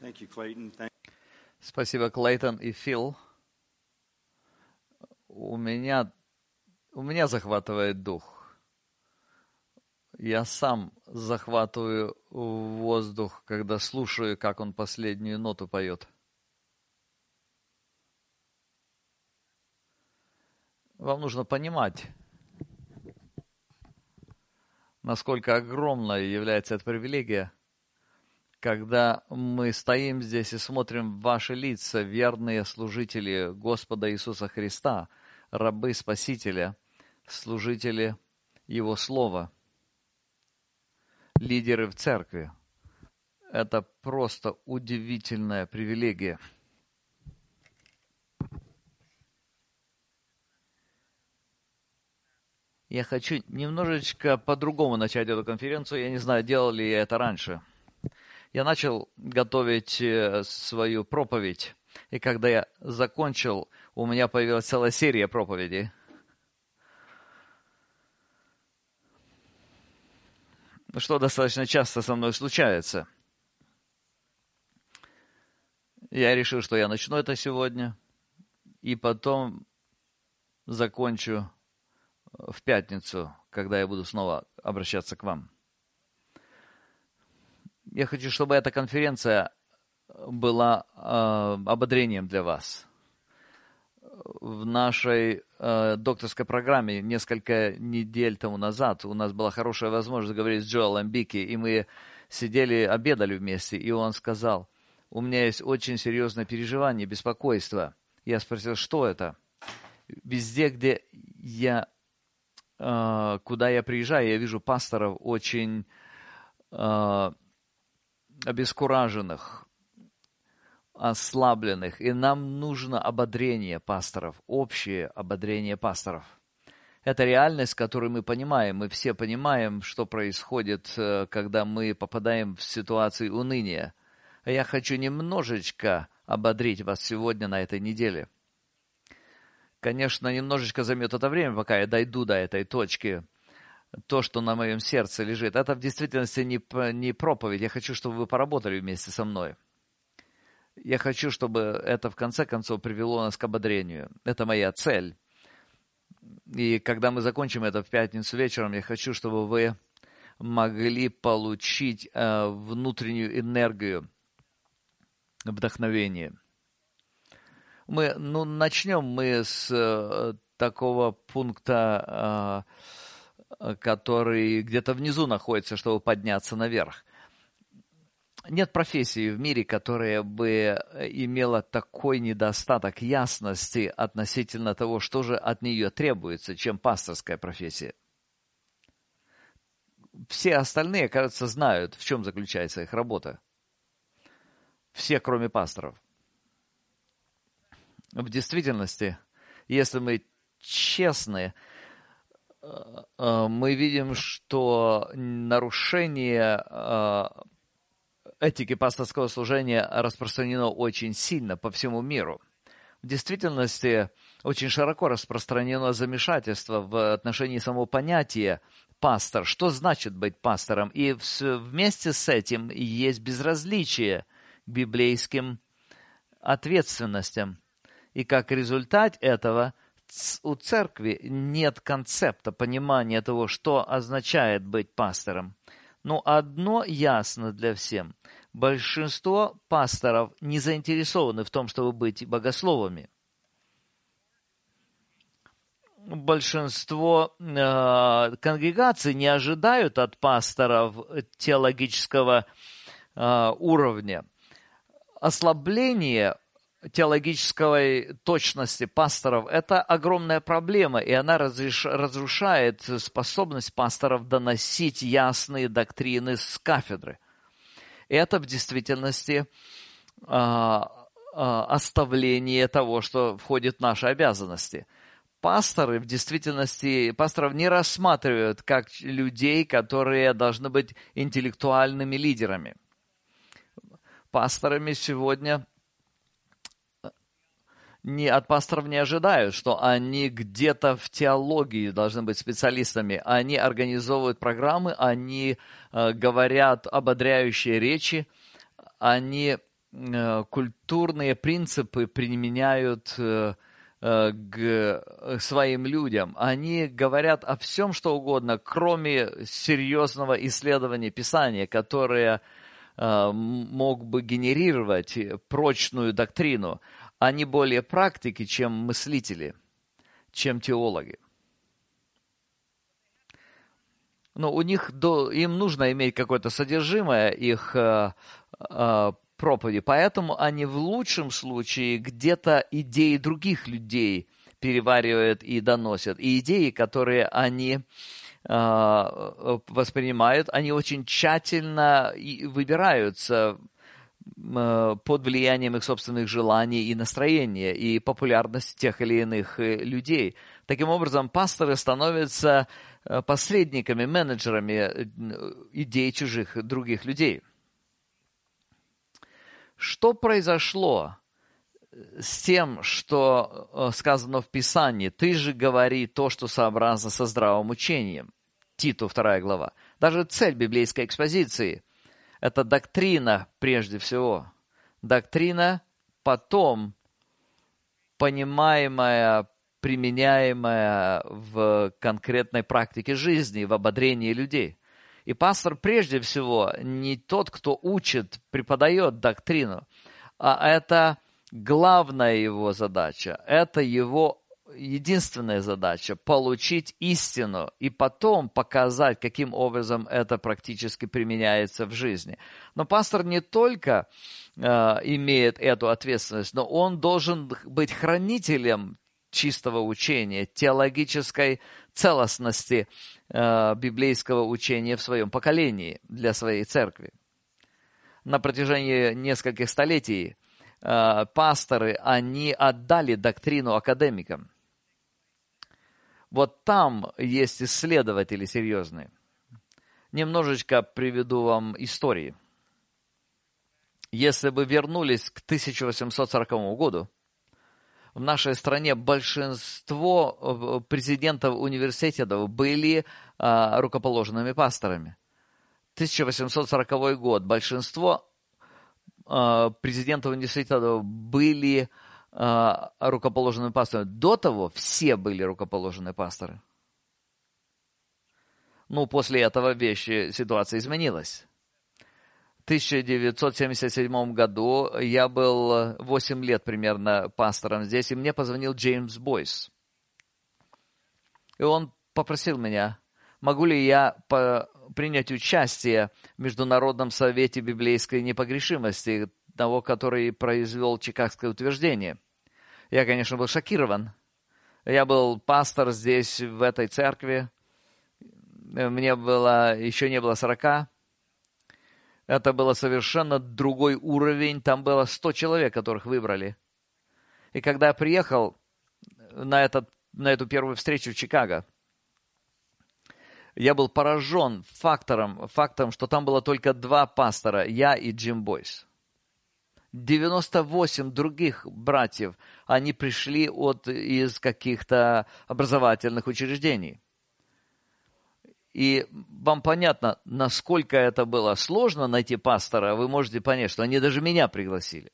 Спасибо, Клейтон и Фил. У меня захватывает дух. Я сам захватываю воздух, когда слушаю, как он последнюю ноту поет. Вам нужно понимать, насколько огромной является эта привилегия, когда мы стоим здесь и смотрим в ваши лица, верные служители Господа Иисуса Христа, рабы Спасителя, служители Его Слова, лидеры в церкви. Это просто удивительная привилегия. Я хочу немножечко по-другому начать эту конференцию. Я не знаю, делал ли я это раньше. Я начал готовить свою проповедь, и когда я закончил, у меня появилась целая серия проповедей. Что достаточно часто со мной случается. Я решил, что я начну это сегодня, и потом закончу в пятницу, когда я буду снова обращаться к вам. Я хочу, чтобы эта конференция была ободрением для вас. В нашей докторской программе несколько недель тому назад у нас была хорошая возможность говорить с Джоэлом Бики, и мы сидели, обедали вместе, и он сказал: у меня есть очень серьезное переживание, беспокойство. Я спросил, что это? Везде, куда я приезжаю, я вижу пасторов очень обескураженных, ослабленных, и нам нужно ободрение пасторов, общее ободрение пасторов. Это реальность, которую мы понимаем. Мы все понимаем, что происходит, когда мы попадаем в ситуацию уныния. Я хочу немножечко ободрить вас сегодня на этой неделе. Конечно, немножечко займет это время, пока я дойду до этой точки. То, что на моем сердце лежит, это в действительности не проповедь. Я хочу, чтобы вы поработали вместе со мной. Я хочу, чтобы это в конце концов привело нас к ободрению. Это моя цель. И когда мы закончим это в пятницу вечером, я хочу, чтобы вы могли получить внутреннюю энергию, вдохновение. Начнем мы с такого пункта, который где-то внизу находится, чтобы подняться наверх. Нет профессии в мире, которая бы имела такой недостаток ясности относительно того, что же от нее требуется, чем пасторская профессия. Все остальные, кажется, знают, в чем заключается их работа. Все, кроме пасторов. В действительности, если мы честны, мы видим, что нарушение этики пасторского служения распространено очень сильно по всему миру. В действительности, очень широко распространено замешательство в отношении самого понятия пастор. Что значит быть пастором? И вместе с этим есть безразличие к библейским ответственностям. И как результат этого у церкви нет концепта, понимания того, что означает быть пастором. Но одно ясно для всех. Большинство пасторов не заинтересованы в том, чтобы быть богословами. Большинство конгрегаций не ожидают от пасторов теологического уровня. Ослабление теологической точности пасторов – это огромная проблема, и она разрушает способность пасторов доносить ясные доктрины с кафедры. Это в действительности оставление того, что входит в наши обязанности. Пасторы в действительности, пасторов не рассматривают как людей, которые должны быть интеллектуальными лидерами. Пасторами сегодня от пасторов не ожидают, что они где-то в теологии должны быть специалистами. Они организовывают программы, они говорят ободряющие речи, они культурные принципы применяют к своим людям. Они говорят о всем, что угодно, кроме серьезного исследования Писания, которое мог бы генерировать прочную доктрину. Они более практики, чем мыслители, чем теологи. Но у них им нужно иметь какое-то содержимое их проповеди, поэтому они в лучшем случае где-то идеи других людей переваривают и доносят. И идеи, которые они воспринимают, они очень тщательно выбираются под влиянием их собственных желаний и настроения, и популярности тех или иных людей. Таким образом, пасторы становятся посредниками, менеджерами идей чужих других людей. Что произошло с тем, что сказано в Писании? «Ты же говори то, что сообразно со здравым учением». Титу, 2 глава. Даже цель библейской экспозиции – это доктрина прежде всего. Доктрина, потом понимаемая, применяемая в конкретной практике жизни, в ободрении людей. И пастор прежде всего не тот, кто учит, преподает доктрину, а это главная его задача, это его единственная задача – получить истину и потом показать, каким образом это практически применяется в жизни. Но пастор не только имеет эту ответственность, но он должен быть хранителем чистого учения, теологической целостности библейского учения в своем поколении для своей церкви. На протяжении нескольких столетий пасторы, они отдали доктрину академикам. Вот там есть исследователи серьезные. Немножечко приведу вам истории. Если бы вернулись к 1840 году, в нашей стране большинство президентов университетов были рукоположенными пасторами. 1840 год. Большинство президентов университетов были рукоположенными пасторами. До того все были рукоположенные пасторы. Ну, после этого ситуация изменилась. В 1977 году я был 8 лет примерно пастором здесь, и мне позвонил Джеймс Бойс. И он попросил меня, могу ли я принять участие в Международном совете библейской непогрешимости, того, который произвел Чикагское утверждение. Я, конечно, был шокирован. Я был пастор здесь, в этой церкви. Мне еще не было 40. Это было совершенно другой уровень. Там было 100 человек, которых выбрали. И когда я приехал на эту первую встречу в Чикаго, я был поражен фактом, что там было только 2 пастора, я и Джим Бойс. 98 других братьев, они пришли из каких-то образовательных учреждений. И вам понятно, насколько это было сложно найти пастора, вы можете понять, что они даже меня пригласили.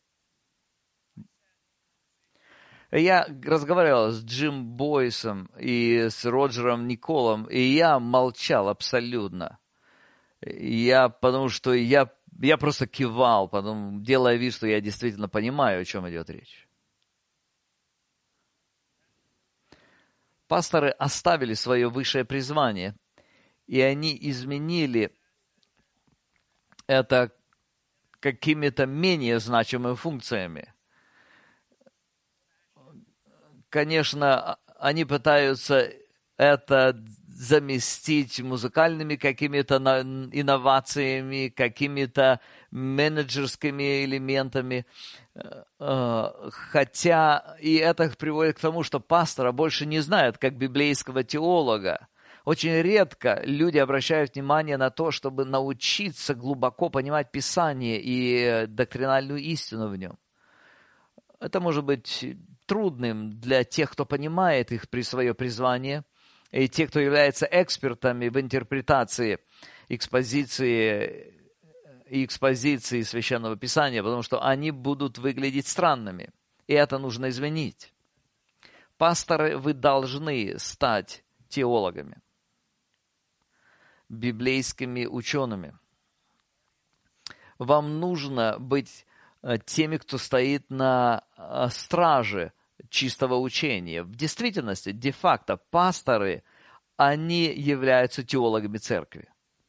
Я разговаривал с Джим Бойсом и с Роджером Николом, и я молчал абсолютно. Потому что я просто кивал, потом делая вид, что я действительно понимаю, о чем идет речь. Пасторы оставили свое высшее призвание, и они изменили это какими-то менее значимыми функциями. Конечно, они пытаются это заместить музыкальными какими-то инновациями, какими-то менеджерскими элементами. Хотя и это приводит к тому, что пастора больше не знают как библейского теолога. Очень редко люди обращают внимание на то, чтобы научиться глубоко понимать Писание и доктринальную истину в нем. Это может быть трудным для тех, кто понимает их свое призвание, и тех, кто является экспертами в интерпретации экспозиции экспозиции Священного Писания, потому что они будут выглядеть странными. И это нужно изменить. Пасторы, вы должны стать теологами, библейскими учеными. Вам нужно быть теми, кто стоит на страже чистого учения. В действительности, де-факто, пасторы, они являются теологами церкви.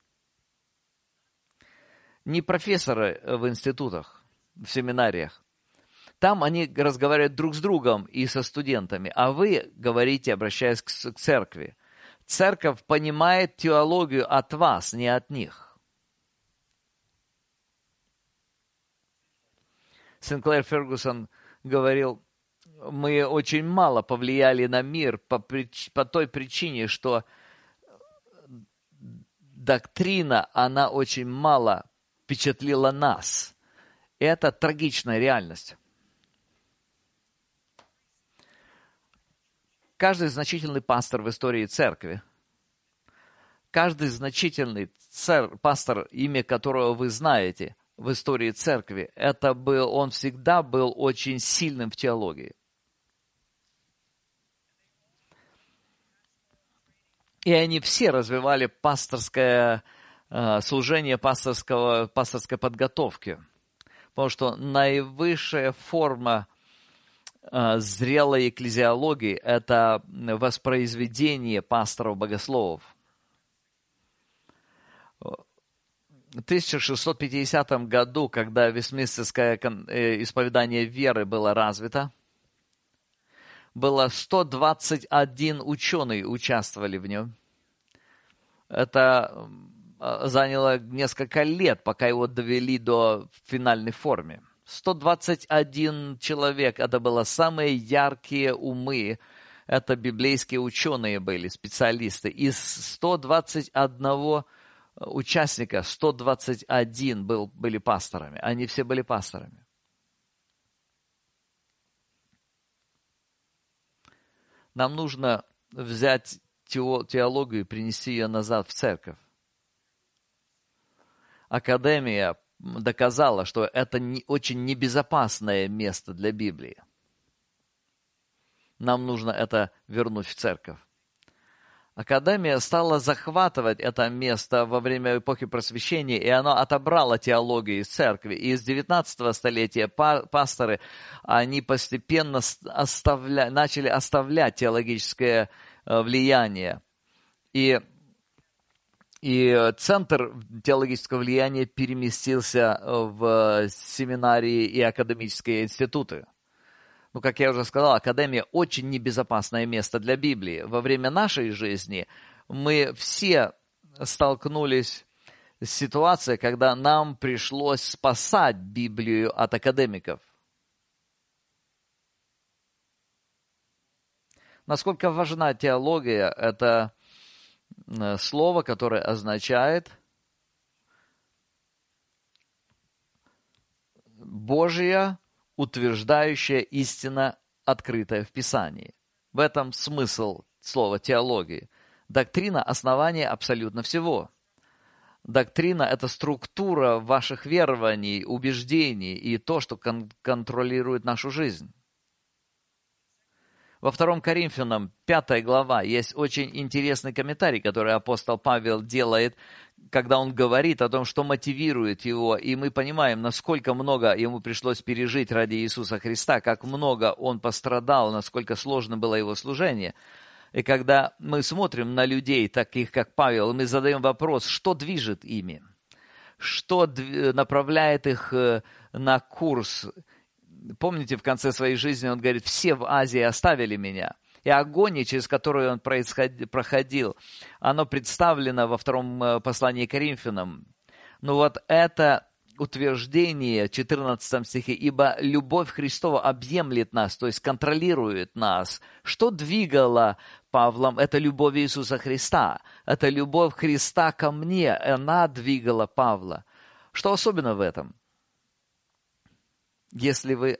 Не профессоры в институтах, в семинариях. Там они разговаривают друг с другом и со студентами, а вы говорите, обращаясь к церкви. Церковь понимает теологию от вас, не от них. Синклер Фергюсон говорил, мы очень мало повлияли на мир по той причине, что доктрина, она очень мало впечатлила нас. Это трагичная реальность. Каждый значительный пастор в истории церкви, каждый значительный пастор, имя которого вы знаете в истории церкви, он всегда был очень сильным в теологии. И они все развивали пасторское служение, пасторской подготовки. Потому что наивысшая форма зрелой экклезиологии – это воспроизведение пасторов-богословов. В 1650 году, когда Вестминстерское исповедание веры было развито, было 121 ученый участвовали в нем. Это заняло несколько лет, пока его довели до финальной формы. 121 человек, это были самые яркие умы, это библейские ученые были, специалисты. Из 121 участника, 121 были пасторами, они все были пасторами. Нам нужно взять теологию и принести ее назад в церковь. Академия доказала, что это очень небезопасное место для Библии. Нам нужно это вернуть в церковь. Академия стала захватывать это место во время эпохи Просвещения, и она отобрала теологию из церкви. И с 19 столетия пасторы, они постепенно начали оставлять теологическое влияние. И центр теологического влияния переместился в семинарии и академические институты. Ну, как я уже сказал, академия очень небезопасное место для Библии. Во время нашей жизни мы все столкнулись с ситуацией, когда нам пришлось спасать Библию от академиков. Насколько важна теология, это слово, которое означает Божья утверждающая истина, открытая в Писании. В этом смысл слова теологии. Доктрина – основание абсолютно всего. Доктрина – это структура ваших верований, убеждений и то, что контролирует нашу жизнь. Во 2 Коринфянам, 5 глава, есть очень интересный комментарий, который апостол Павел делает, когда он говорит о том, что мотивирует его, и мы понимаем, насколько много ему пришлось пережить ради Иисуса Христа, как много он пострадал, насколько сложно было его служение. И когда мы смотрим на людей, таких как Павел, мы задаем вопрос, что движет ими, что направляет их на курс. Помните, в конце своей жизни он говорит, все в Азии оставили меня. И агония, через которую он проходил, оно представлено во 2 послании к Коринфянам. Но вот это утверждение в 14 стихе, «Ибо любовь Христова объемлет нас», то есть контролирует нас. Что двигало Павлом? Это любовь Иисуса Христа. Это любовь Христа ко мне. Она двигала Павла. Что особенно в этом? Если вы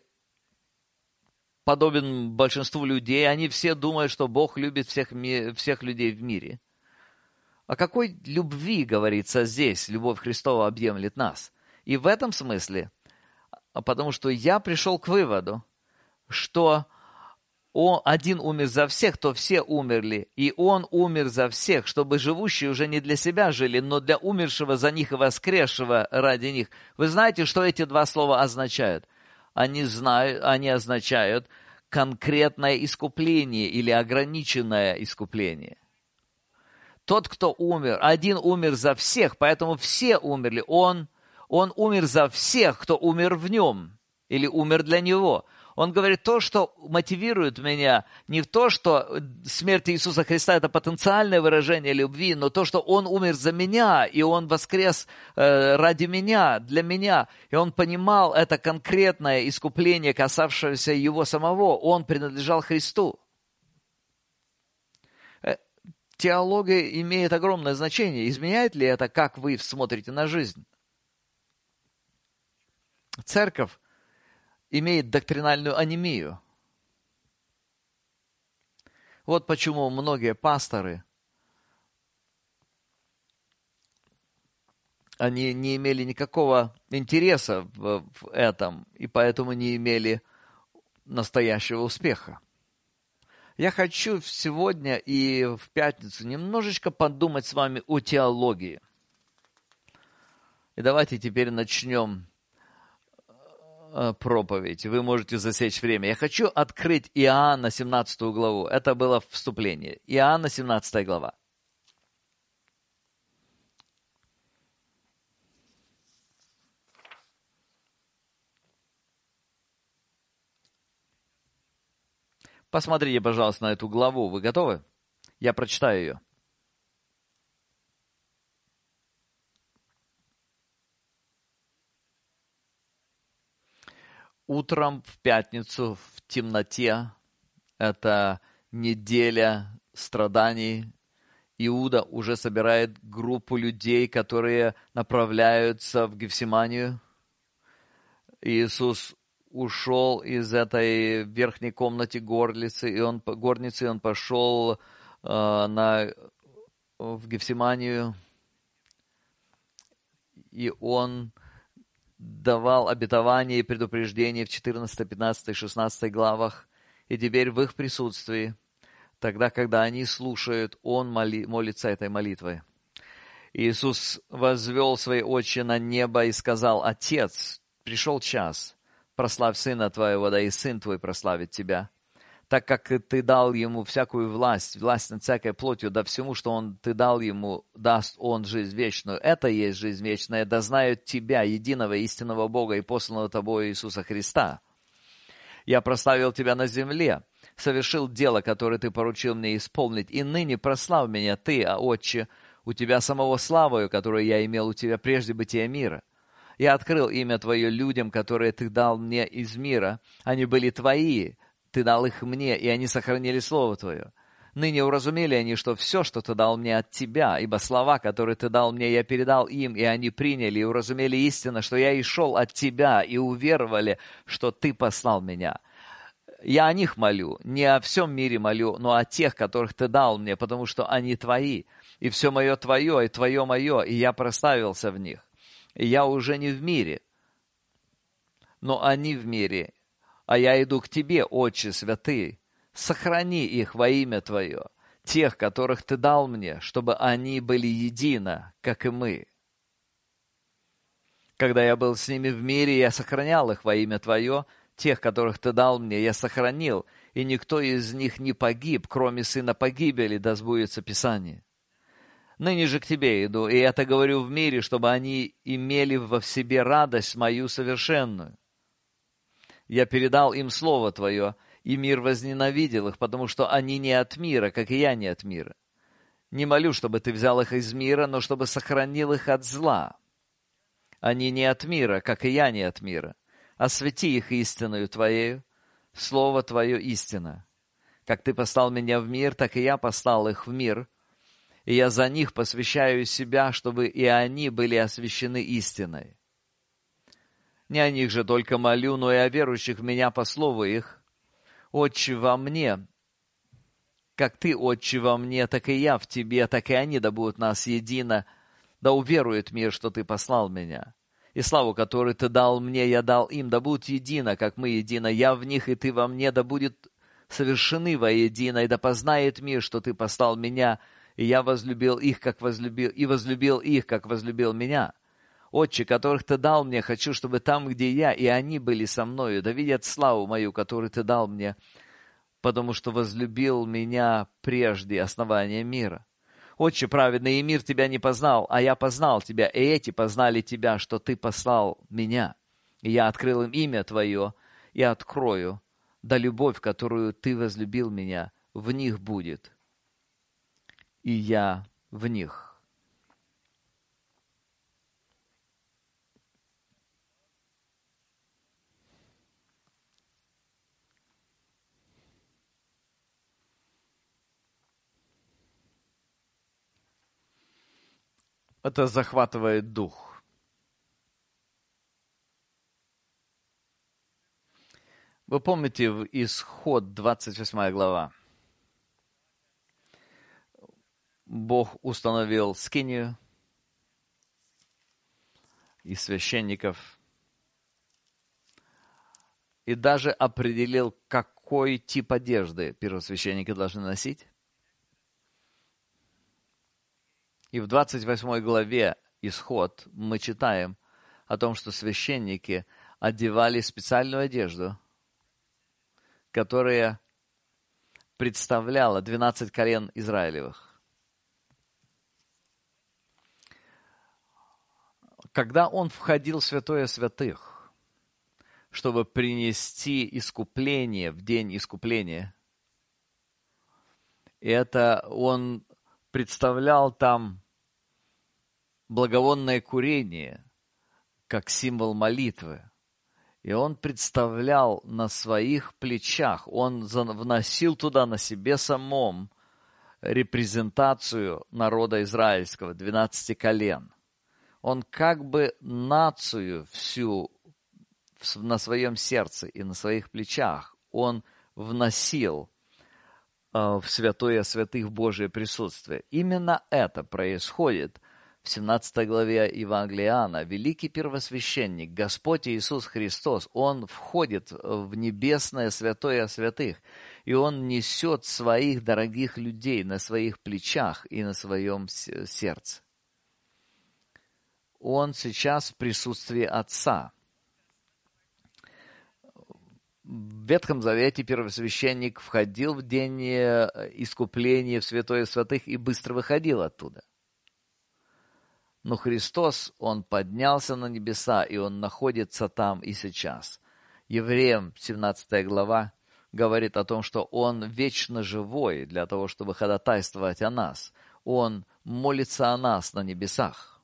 подобен большинству людей, они все думают, что Бог любит всех людей в мире. О какой любви говорится здесь? Любовь Христова объемлет нас. И в этом смысле, потому что я пришел к выводу, что он один умер за всех, то все умерли. И он умер за всех, чтобы живущие уже не для себя жили, но для умершего за них и воскресшего ради них. Вы знаете, что эти два слова означают? Они означают конкретное искупление или ограниченное искупление. Тот, кто умер, один умер за всех, поэтому все умерли. Он умер за всех, кто умер в нем или умер для него. Он говорит, то, что мотивирует меня, не в то, что смерть Иисуса Христа – это потенциальное выражение любви, но то, что Он умер за меня, и Он воскрес ради меня, для меня. И Он понимал это конкретное искупление, касавшееся Его самого. Он принадлежал Христу. Теология имеет огромное значение. Изменяет ли это, как вы смотрите на жизнь? Церковь имеет доктринальную анемию. Вот почему многие пасторы, они не имели никакого интереса в этом, и поэтому не имели настоящего успеха. Я хочу сегодня и в пятницу немножечко подумать с вами о теологии. И давайте теперь начнем проповедь. Вы можете засечь время. Я хочу открыть Иоанна 17 главу. Это было вступление. Иоанна 17 глава. Посмотрите, пожалуйста, на эту главу. Вы готовы? Я прочитаю ее. Утром в пятницу в темноте, это неделя страданий, Иуда уже собирает группу людей, которые направляются в Гефсиманию. Иисус ушел из этой верхней комнаты горницы, и он пошел в Гефсиманию, и он давал обетование и предупреждение в 14, 15, 16 главах. И теперь в их присутствии, тогда, когда они слушают, он молится этой молитвой. Иисус возвел свои очи на небо и сказал: «Отец, пришел час, прославь Сына Твоего, да и Сын Твой прославит Тебя. Так как Ты дал Ему всякую власть над всякой плотью, да всему, что Ты дал Ему, даст Он жизнь вечную. Это и есть жизнь вечная, да знают Тебя, единого истинного Бога и посланного Тобою Иисуса Христа. Я прославил Тебя на земле, совершил дело, которое Ты поручил мне исполнить, и ныне прославь меня Ты, Отче, у Тебя самого славою, которую я имел у Тебя прежде бытия мира. Я открыл имя Твое людям, которые Ты дал мне из мира. Они были Твои, Ты дал их мне, и они сохранили Слово Твое. Ныне уразумели они, что все, что Ты дал мне от Тебя, ибо слова, которые Ты дал мне, я передал им, и они приняли и уразумели истинно, что я и шел от Тебя, и уверовали, что Ты послал меня. Я о них молю, не о всем мире молю, но о тех, которых Ты дал мне, потому что они Твои, и все мое Твое, и Твое мое, и я прославился в них. И я уже не в мире, но они в мире, а я иду к Тебе, Отче святый. Сохрани их во имя Твое, тех, которых Ты дал мне, чтобы они были едино, как и мы. Когда я был с ними в мире, я сохранял их во имя Твое, тех, которых Ты дал мне, я сохранил, и никто из них не погиб, кроме сына погибели, да сбудется Писание. Ныне же к Тебе иду, и это говорю в мире, чтобы они имели в себе радость мою совершенную. Я передал им Слово Твое, и мир возненавидел их, потому что они не от мира, как и я не от мира. Не молю, чтобы Ты взял их из мира, но чтобы сохранил их от зла. Они не от мира, как и я не от мира. Освети их истиною Твоею, Слово Твое истина. Как Ты послал меня в мир, так и я послал их в мир, и я за них посвящаю себя, чтобы и они были освящены истиной. Не о них же только молю, но и о верующих в Меня по слову их. Отче во мне, как Ты, Отче, во мне, так и я в Тебе, так и они да будут нас едино, да уверует мир, что Ты послал Меня. И славу, которую Ты дал мне, я дал им, да будут едино, как мы едино, я в них, и Ты во мне, да будет совершены воедино, и да познает мир, что Ты послал меня, и я возлюбил их, как возлюбил, и возлюбил их, как возлюбил меня. Отче, которых Ты дал мне, хочу, чтобы там, где я, и они были со мною, да видят славу мою, которую Ты дал мне, потому что возлюбил меня прежде основания мира. Отче праведный, и мир Тебя не познал, а я познал Тебя, и эти познали Тебя, что Ты послал меня. И я открыл им имя Твое, и открою, да любовь, которую Ты возлюбил меня, в них будет, и я в них. Это захватывает дух. Вы помните в Исход 28 глава? Бог установил скинию и священников, и даже определил, какой тип одежды первосвященники должны носить. И в 28 главе Исход мы читаем о том, что священники одевали специальную одежду, которая представляла 12 колен Израилевых. Когда он входил в святое святых, чтобы принести искупление в день искупления, и это он представлял там благовонное курение, как символ молитвы. И он представлял на своих плечах, он вносил туда на себе самом репрезентацию народа израильского, 12 колен. Он как бы нацию всю на своем сердце и на своих плечах он вносил в святое святых Божие присутствие. Именно это происходит в 17 главе Евангелия Иоанна. Великий первосвященник, Господь Иисус Христос, Он входит в небесное святое святых, и Он несет своих дорогих людей на своих плечах и на своем сердце. Он сейчас в присутствии Отца. В Ветхом Завете первосвященник входил в день искупления в святое святых и быстро выходил оттуда. Но Христос, Он поднялся на небеса, и Он находится там и сейчас. Евреям 17 глава говорит о том, что Он вечно живой для того, чтобы ходатайствовать о нас. Он молится о нас на небесах.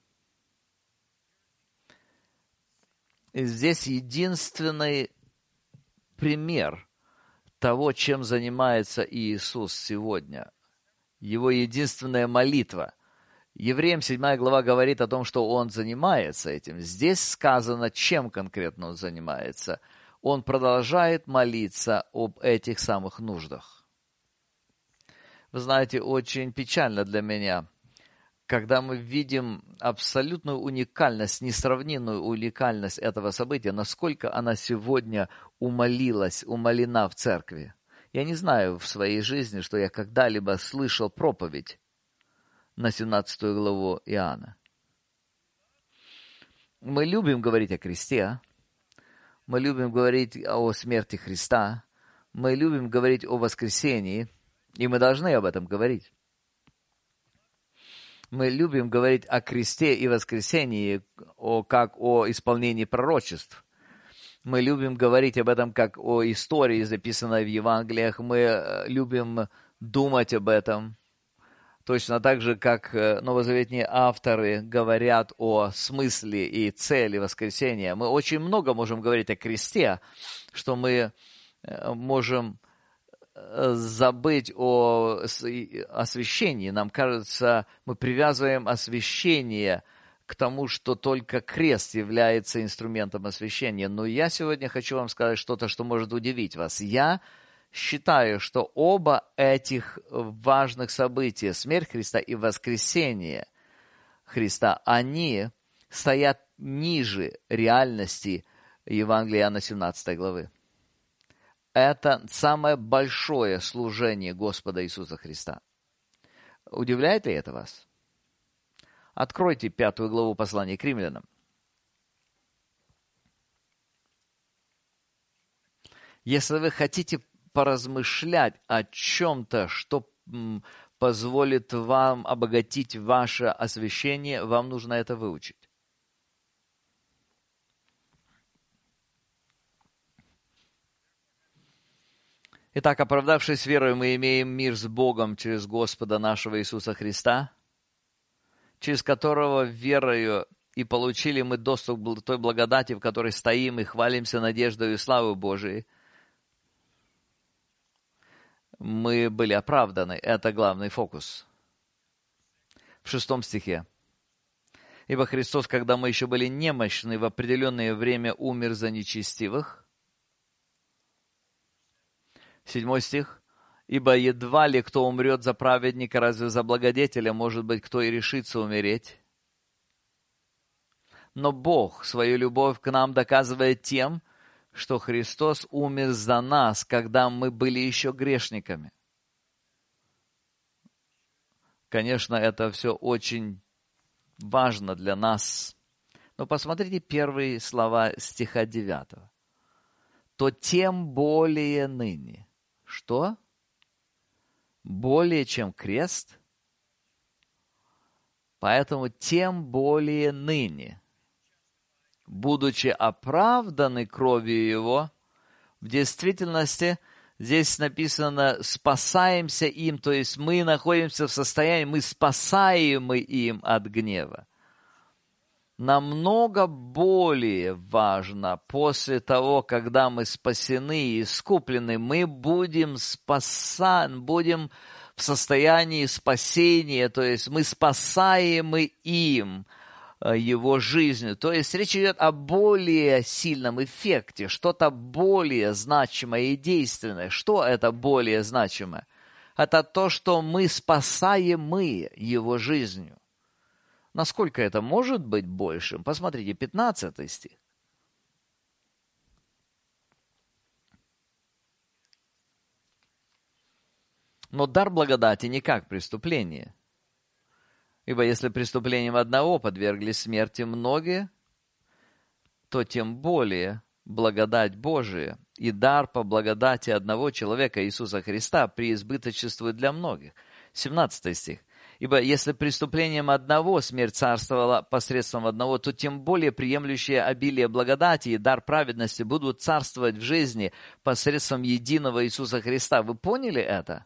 И здесь единственный пример того, чем занимается Иисус сегодня. Его единственная молитва. Евреям 7 глава говорит о том, что Он занимается этим. Здесь сказано, чем конкретно Он занимается. Он продолжает молиться об этих самых нуждах. Вы знаете, очень печально для меня, когда мы видим абсолютную уникальность, несравненную уникальность этого события, насколько она сегодня умолена в церкви. Я не знаю в своей жизни, что я когда-либо слышал проповедь на 17 главу Иоанна. Мы любим говорить о кресте, мы любим говорить о смерти Христа, мы любим говорить о воскресении, и мы должны об этом говорить. Мы любим говорить о кресте и воскресении, как о исполнении пророчеств. Мы любим говорить об этом как о истории, записанной в Евангелиях. Мы любим думать об этом. Точно так же, как новозаветные авторы говорят о смысле и цели воскресения. Мы очень много можем говорить о кресте, что мы можем забыть о освящении. Нам кажется, мы привязываем освящение к тому, что только крест является инструментом освящения. Но я сегодня хочу вам сказать что-то, что может удивить вас. Я считаю, что оба этих важных события, смерть Христа и воскресение Христа, они стоят ниже реальности Евангелия Иоанна 17 главы. Это самое большое служение Господа Иисуса Христа. Удивляет ли это вас? Откройте 5 главу послания к римлянам. Если вы хотите поразмышлять о чем-то, что позволит вам обогатить ваше освящение, вам нужно это выучить. Итак, оправдавшись верой, мы имеем мир с Богом через Господа нашего Иисуса Христа, через которого верою и получили мы доступ к той благодати, в которой стоим и хвалимся надеждой и славой Божией. Мы были оправданы. Это главный фокус. В 6 стихе. «Ибо Христос, когда мы еще были немощны, в определенное время умер за нечестивых». 7 стих. «Ибо едва ли кто умрет за праведника, разве за благодетеля, может быть, кто и решится умереть? Но Бог свою любовь к нам доказывает тем, что Христос умер за нас, когда мы были еще грешниками». Конечно, это все очень важно для нас. Но посмотрите первые слова стиха 9. «То тем более ныне». Что? Более чем крест? Поэтому тем более ныне, будучи оправданы кровью Его, в действительности здесь написано «спасаемся им», то есть мы находимся в состоянии, мы спасаемы им от гнева. Намного более важно, после того, когда мы спасены и искуплены, мы будем будем в состоянии спасения, то есть мы спасаемы им, его жизнью. То есть речь идет о более сильном эффекте, что-то более значимое и действенное. Что это более значимое? Это то, что мы спасаемы его жизнью. Насколько это может быть большим? Посмотрите, 15 стих. «Но дар благодати не как преступление. Ибо если преступлением одного подверглись смерти многие, то тем более благодать Божия и дар по благодати одного человека Иисуса Христа преизбыточествует для многих». 17 стих. «Ибо если преступлением одного смерть царствовала посредством одного, то тем более приемлющие обилие благодати и дар праведности будут царствовать в жизни посредством единого Иисуса Христа». Вы поняли это?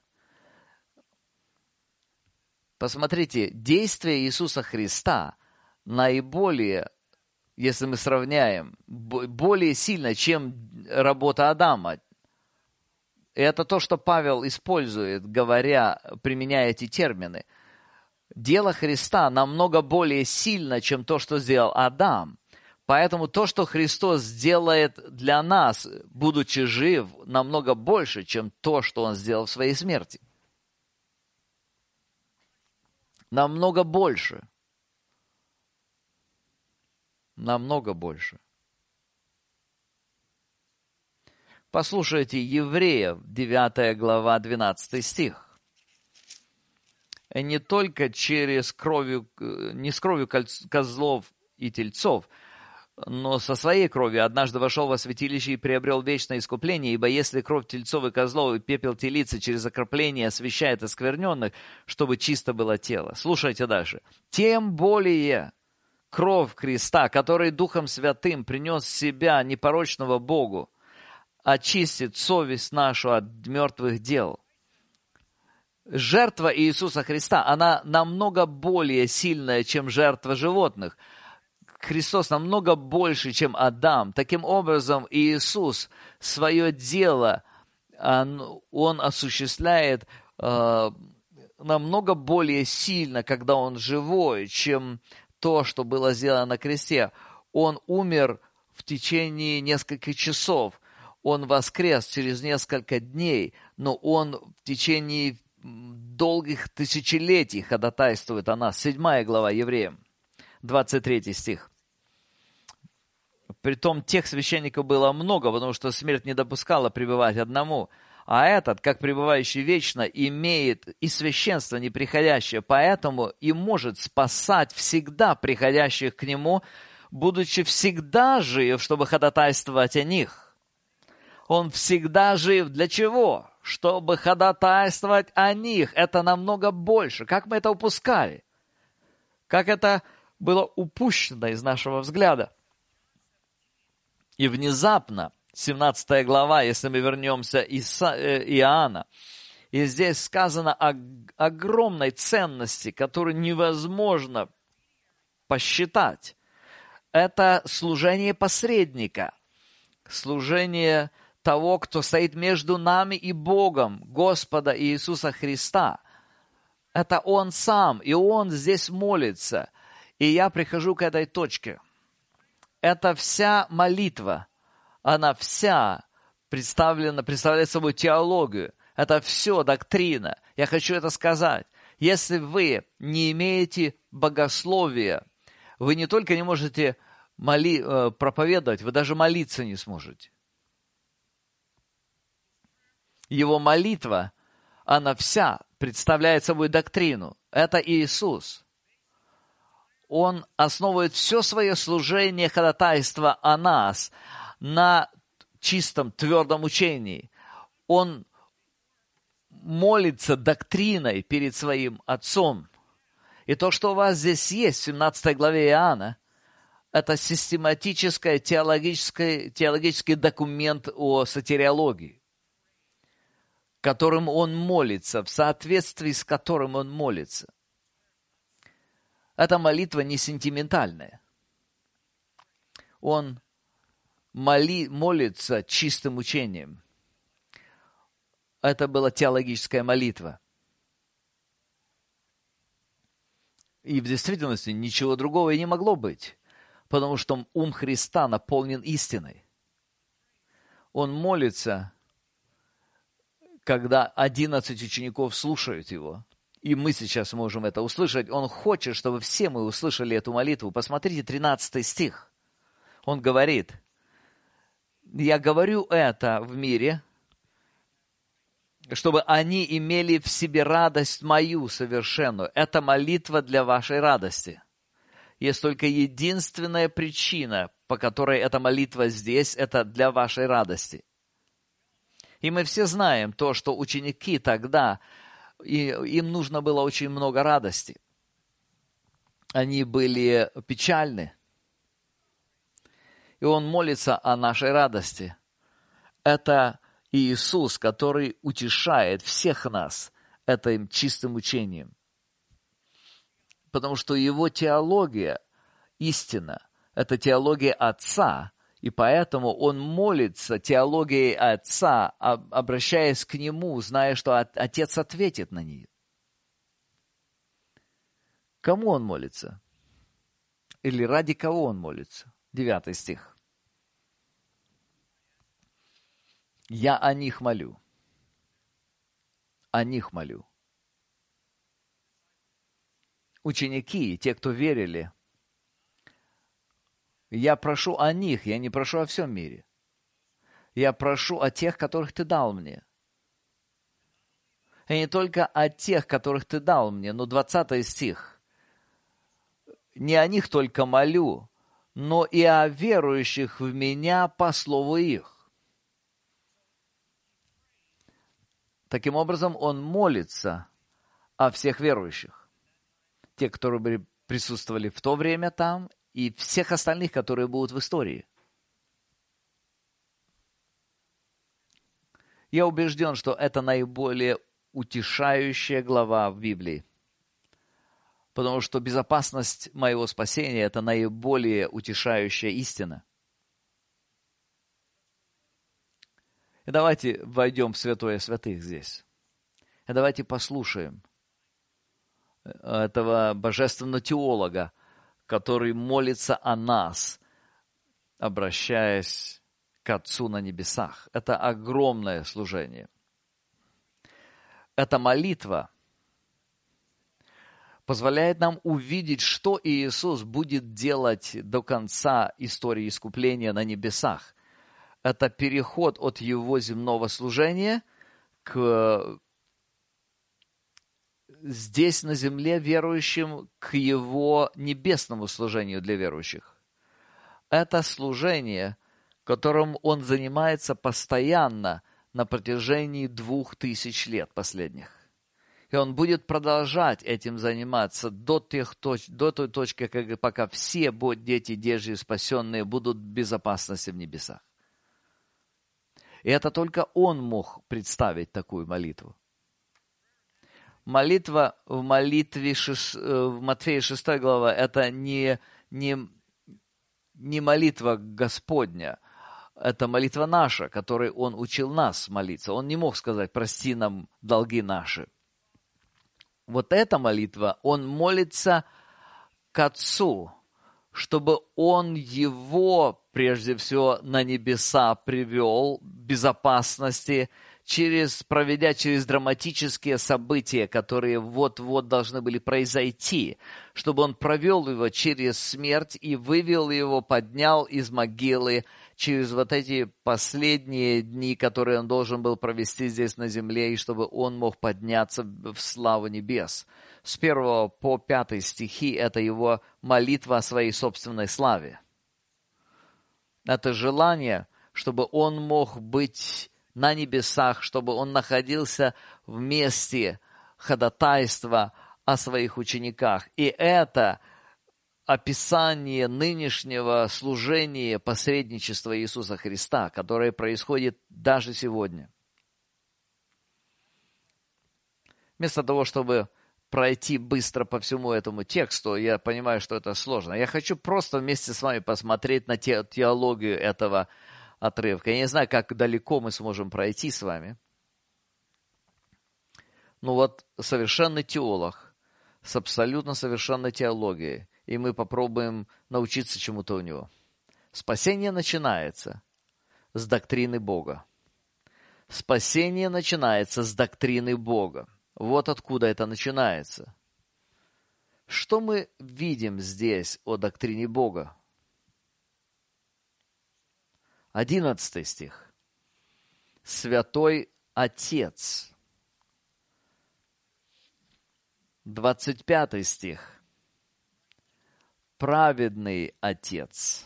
Посмотрите, действие Иисуса Христа наиболее, если мы сравняем, более сильно, чем работа Адама. Это то, что Павел использует, применяя эти термины. Дело Христа намного более сильно, чем то, что сделал Адам. Поэтому то, что Христос делает для нас, будучи жив, намного больше, чем то, что Он сделал в своей смерти. Намного больше. Намного больше. Послушайте Евреев, 9 глава, 12 стих. «Не только не с кровью козлов и тельцов, но со своей кровью однажды вошел во святилище и приобрел вечное искупление, ибо если кровь тельцов и козлов и пепел телицы через окропление освящает оскверненных, чтобы чисто было тело». Слушайте дальше. «Тем более кровь Христа, который Духом Святым принес себя непорочного Богу, очистит совесть нашу от мертвых дел». Жертва Иисуса Христа, она намного более сильная, чем жертва животных. Христос намного больше, чем Адам. Таким образом, Иисус свое дело, Он осуществляет намного более сильно, когда Он живой, чем то, что было сделано на кресте. Он умер в течение нескольких часов. Он воскрес через несколько дней, но Он в течение долгих тысячелетий ходатайствует о нас. 7 глава Евреям, 23 стих. Притом тех священников было много, потому что смерть не допускала пребывать одному. А этот, как пребывающий вечно, имеет и священство неприходящее, поэтому и может спасать всегда приходящих к нему, будучи всегда жив, чтобы ходатайствовать о них. Он всегда жив для чего? Чтобы ходатайствовать о них. Это намного больше. Как мы это упускали? Как это было упущено из нашего взгляда? И внезапно, 17 глава, если мы вернемся из Иоанна, и здесь сказано о огромной ценности, которую невозможно посчитать. Это служение посредника, служение того, кто стоит между нами и Богом, Господа Иисуса Христа. Это Он сам, и Он здесь молится. И я прихожу к этой точке. Это вся молитва, она вся представляет собой теологию. Это все доктрина. Я хочу это сказать. Если вы не имеете богословия, вы не только не можете проповедовать, вы даже молиться не сможете. Его молитва, она вся представляет собой доктрину. Это Иисус. Он основывает все свое служение, ходатайство о нас на чистом, твердом учении. Он молится доктриной перед своим Отцом. И то, что у вас здесь есть в 17 главе Иоанна, это систематический теологический документ о сотириологии, которым он молится, в соответствии с которым он молится. Эта молитва не сентиментальная. Он молится чистым учением. Это была теологическая молитва. И в действительности ничего другого и не могло быть, потому что ум Христа наполнен истиной. Он молится, когда 11 учеников слушают его. И мы сейчас можем это услышать. Он хочет, чтобы все мы услышали эту молитву. Посмотрите 13 стих. Он говорит: «Я говорю это в мире, чтобы они имели в себе радость мою совершенную». Это молитва для вашей радости. Есть только единственная причина, по которой эта молитва здесь, это для вашей радости. И мы все знаем то, что ученики тогда, им нужно было очень много радости. Они были печальны. И он молится о нашей радости. Это Иисус, который утешает всех нас этим чистым учением. Потому что его теология истина. Это теология Отца. И поэтому он молится теологией Отца, обращаясь к Нему, зная, что Отец ответит на нее. Кому он молится? Или ради кого он молится? 9 стих. «Я о них молю». О них молю. Ученики, те, кто верили, я прошу о них, я не прошу о всем мире. Я прошу о тех, которых ты дал мне. И не только о тех, которых ты дал мне, но 20 стих. Не о них только молю, но и о верующих в меня по слову их. Таким образом, он молится о всех верующих. Те, которые присутствовали в то время там, и всех остальных, которые будут в истории. Я убежден, что это наиболее утешающая глава в Библии. Потому что безопасность моего спасения – это наиболее утешающая истина. И давайте войдем в святое святых здесь. И давайте послушаем этого божественного теолога, который молится о нас, обращаясь к Отцу на небесах. Это огромное служение. Это молитва позволяет нам увидеть, что Иисус будет делать до конца истории искупления на небесах. Это переход от Его земного служения к здесь на земле верующим к Его небесному служению для верующих. Это служение, которым Он занимается постоянно на протяжении 2000 лет последних. И Он будет продолжать этим заниматься до той точки, пока все дети Божьи спасенные будут в безопасности в небесах. И это только Он мог представить такую молитву. Молитва в Матфея 6 глава, это не молитва Господня, это молитва наша, которой Он учил нас молиться. Он не мог сказать: прости нам долги наши. Вот эта молитва, Он молится к Отцу, чтобы Он его, прежде всего, на небеса привел в безопасности, проведя через драматические события, которые вот-вот должны были произойти, чтобы Он провел его через смерть и вывел его, поднял из могилы через вот эти последние дни, которые Он должен был провести здесь на земле, и чтобы Он мог подняться в славу небес. С 1 по 5 стихи это Его молитва о Своей собственной славе. Это желание, чтобы Он мог быть на небесах, чтобы Он находился в месте ходатайства о Своих учениках. И это описание нынешнего служения, посредничества Иисуса Христа, которое происходит даже сегодня. Вместо того, чтобы пройти быстро по всему этому тексту, я понимаю, что это сложно. Я хочу просто вместе с вами посмотреть на теологию этого отрывка. Я не знаю, как далеко мы сможем пройти с вами. Ну вот совершенный теолог с абсолютно совершенной теологией, и мы попробуем научиться чему-то у него. Спасение начинается с доктрины Бога. Спасение начинается с доктрины Бога. Вот откуда это начинается. Что мы видим здесь о доктрине Бога? 11 стих. Святой Отец. 25 стих. Праведный Отец.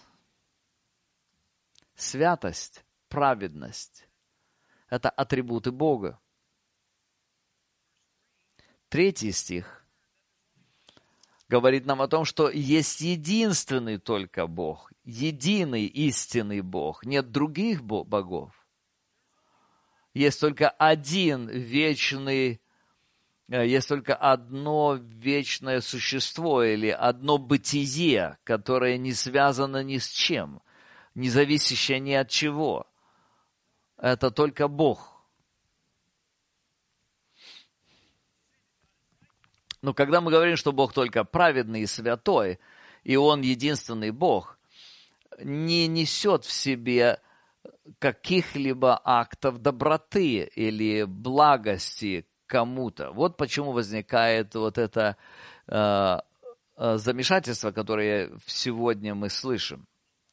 Святость, праведность – это атрибуты Бога. 3 стих говорит нам о том, что есть единственный только Бог, единый истинный Бог, нет других богов. Есть только один вечный, есть только одно вечное существо или одно бытие, которое не связано ни с чем, не зависящее ни от чего. Это только Бог. Но когда мы говорим, что Бог только праведный и святой, и Он единственный Бог, не несет в себе каких-либо актов доброты или благости кому-то. Вот почему возникает вот это замешательство, которое сегодня мы слышим.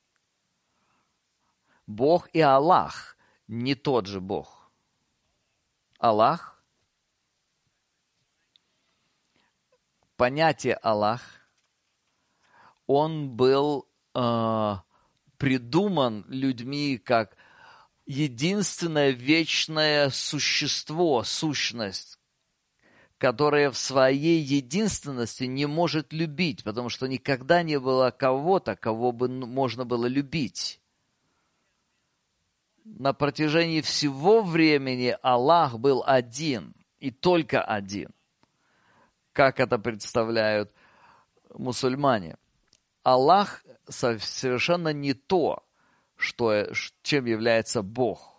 Бог и Аллах не тот же Бог. Аллах, понятие Аллах, он был придуман людьми как единственное вечное существо, сущность, которое в своей единственности не может любить, потому что никогда не было кого-то, кого бы можно было любить. На протяжении всего времени Аллах был один и только один. Как это представляют мусульмане. Аллах совершенно не то, чем является Бог.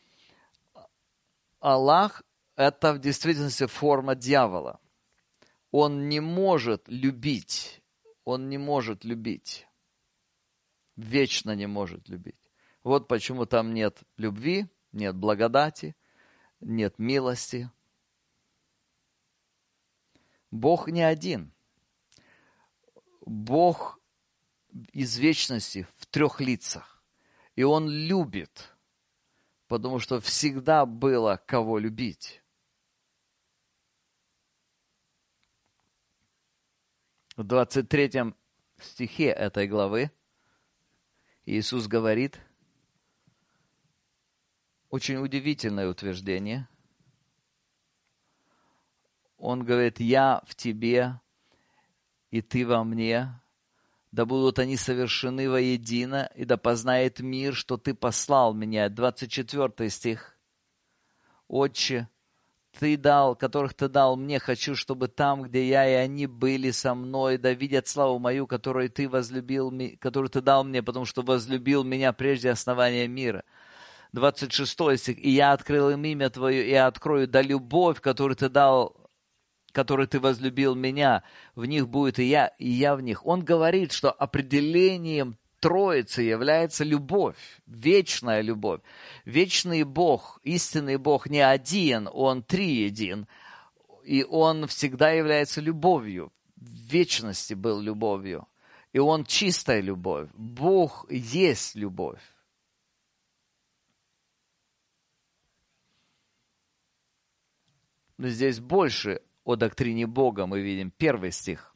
Аллах – это в действительности форма дьявола. Он не может любить. Он не может любить. Вечно не может любить. Вот почему там нет любви, нет благодати, нет милости. Бог не один. Бог из вечности в 3 лицах. И Он любит, потому что всегда было кого любить. В 23 стихе этой главы Иисус говорит очень удивительное утверждение. Он говорит: «Я в тебе, и ты во мне, да будут они совершены воедино, и да познает мир, что ты послал меня». 24 стих. «Отче, ты дал, которых ты дал мне, хочу, чтобы там, где я и они были со мной, да видят славу мою, которую ты возлюбил, которую ты дал мне, потому что возлюбил меня прежде основания мира». 26 стих. «И я открыл им имя Твое, и открою, да любовь, которую ты дал, которой ты возлюбил меня, в них будет и я в них». Он говорит, что определением Троицы является любовь, вечная любовь. Вечный Бог, истинный Бог не один, Он триедин, и Он всегда является любовью. В вечности был любовью, и Он чистая любовь. Бог есть любовь. Но здесь больше о доктрине Бога мы видим. 1 стих.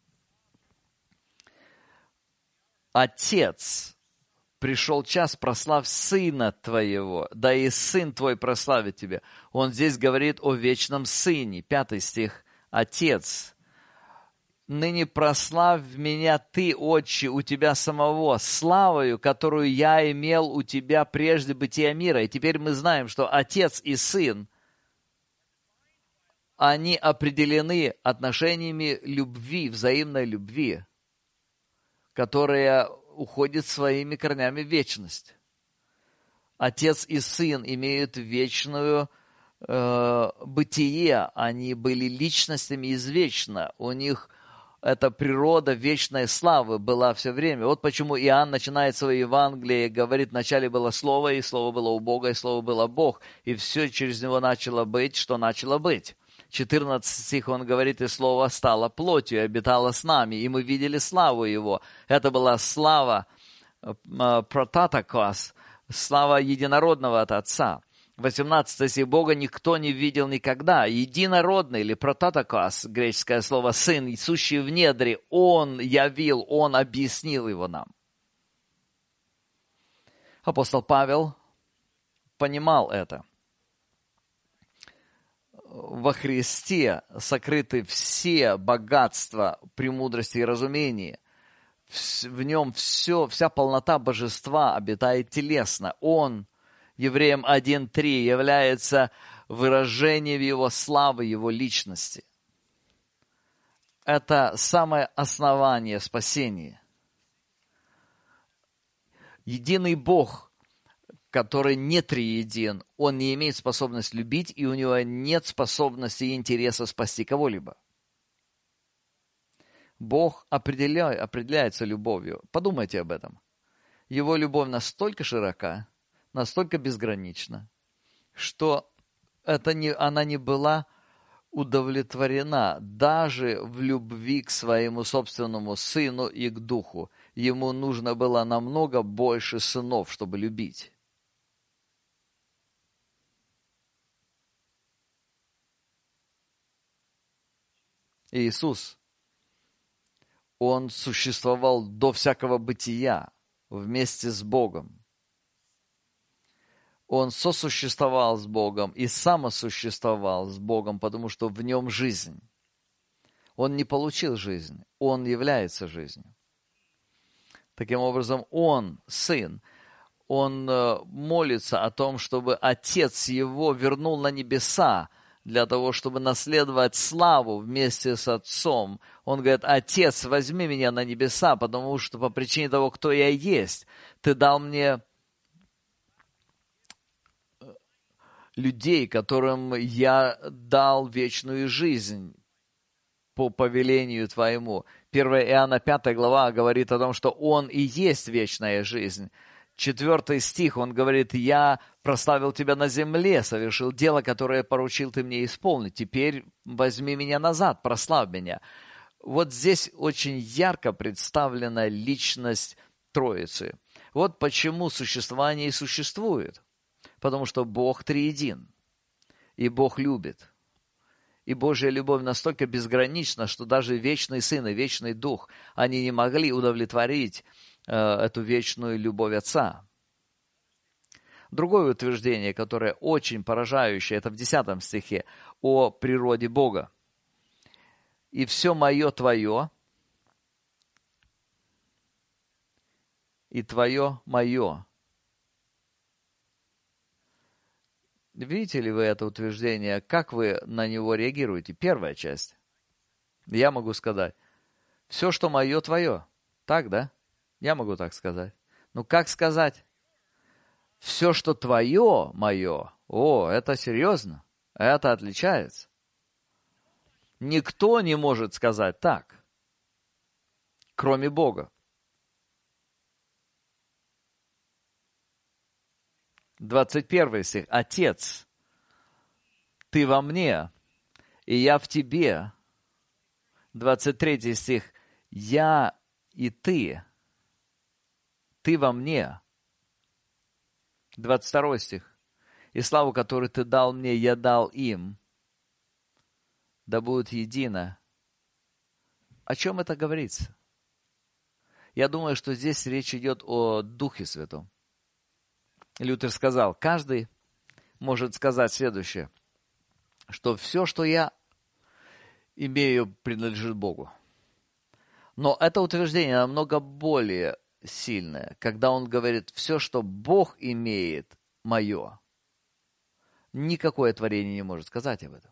«Отец, пришел час, прославь Сына Твоего, да и Сын Твой прославит Тебя». Он здесь говорит о вечном Сыне. 5 стих. «Отец, ныне прославь меня Ты, Отче, у Тебя самого, славою, которую я имел у Тебя прежде бытия мира». И теперь мы знаем, что Отец и Сын, они определены отношениями любви, взаимной любви, которая уходит своими корнями в вечность. Отец и Сын имеют вечную бытие, они были личностями извечно, у них эта природа вечной славы была все время. Вот почему Иоанн начинает свое Евангелие и говорит: «Вначале было Слово, и Слово было у Бога, и Слово было Бог, и все через Него начало быть, что начало быть». 14 стих он говорит: «И Слово стало плотью, и обитало с нами, и мы видели славу Его». Это была слава протатокос, слава единородного от Отца. 18 стих: «Бога никто не видел никогда». Единородный, или протатокос, греческое слово «сын», сущий в недре, Он явил, Он объяснил Его нам. Апостол Павел понимал это. Во Христе сокрыты все богатства премудрости и разумения. В нем вся полнота божества обитает телесно. Он, Евреям 1:3, является выражением Его славы, Его личности. Это самое основание спасения. Единый Бог, который не триедин, Он не имеет способности любить, и у Него нет способности и интереса спасти кого-либо. Бог определяется любовью. Подумайте об этом. Его любовь настолько широка, настолько безгранична, что она не была удовлетворена даже в любви к своему собственному Сыну и к Духу. Ему нужно было намного больше сынов, чтобы любить. Иисус, Он существовал до всякого бытия вместе с Богом. Он сосуществовал с Богом и самосуществовал с Богом, потому что в Нем жизнь. Он не получил жизнь, Он является жизнью. Таким образом, Он, Сын, Он молится о том, чтобы Отец Его вернул на небеса, для того, чтобы наследовать славу вместе с Отцом. Он говорит: «Отец, возьми меня на небеса, потому что по причине того, кто я есть, Ты дал мне людей, которым я дал вечную жизнь по повелению Твоему». 1 Иоанна 5 глава говорит о том, что Он и есть вечная жизнь. 4 стих, он говорит: «Я прославил Тебя на земле, совершил дело, которое поручил Ты мне исполнить. Теперь возьми меня назад, прославь меня». Вот здесь очень ярко представлена личность Троицы. Вот почему существование и существует. Потому что Бог триедин. И Бог любит. И Божья любовь настолько безгранична, что даже вечный Сын и вечный Дух, они не могли удовлетворить эту вечную любовь Отца. Другое утверждение, которое очень поражающее, это в 10 стихе, о природе Бога. «И все мое твое, и твое мое». Видите ли вы это утверждение? Как вы на него реагируете? Первая часть. Я могу сказать, все, что мое, твое. Так, да? Я могу так сказать. Ну, как сказать? Все, что твое, мое. О, это серьезно. Это отличается. Никто не может сказать так, кроме Бога. 21 стих. Отец, ты во мне, и я в тебе. 23 стих. Я и ты во мне. 22 стих. И славу, которую ты дал мне, я дал им. Да будут едино. О чем это говорится? Я думаю, что здесь речь идет о Духе Святом. Лютер сказал, каждый может сказать следующее, что все, что я имею, принадлежит Богу. Но это утверждение намного более сильное, когда он говорит, все, что Бог имеет, мое. Никакое творение не может сказать об этом.